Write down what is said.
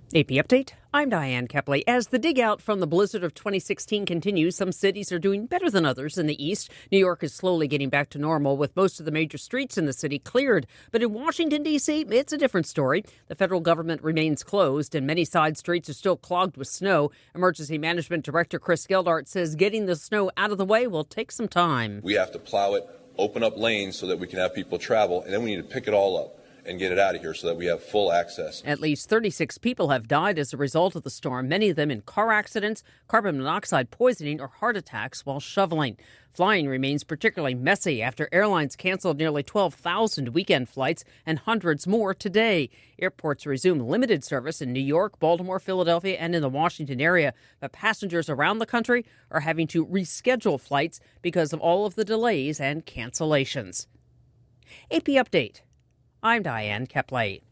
AP Update, I'm Diane Kepley. As the dig out from the blizzard of 2016 continues, some cities are doing better than others in the east. New York is slowly getting back to normal with most of the major streets in the city cleared. But in Washington, D.C., it's a different story. The federal government remains closed and many side streets are still clogged with snow. Emergency Management Director Chris Geldart says getting the snow out of the way will take some time. We have to plow it, open up lanes so that we can have people travel, and then we need to pick it all up and get it out of here so that we have full access. At least 36 people have died as a result of the storm, many of them in car accidents, carbon monoxide poisoning, or heart attacks while shoveling. Flying remains particularly messy after airlines canceled nearly 12,000 weekend flights and hundreds more today. Airports resume limited service in New York, Baltimore, Philadelphia, and in the Washington area. But passengers around the country are having to reschedule flights because of all of the delays and cancellations. AP Update. I'm Diane Kepley.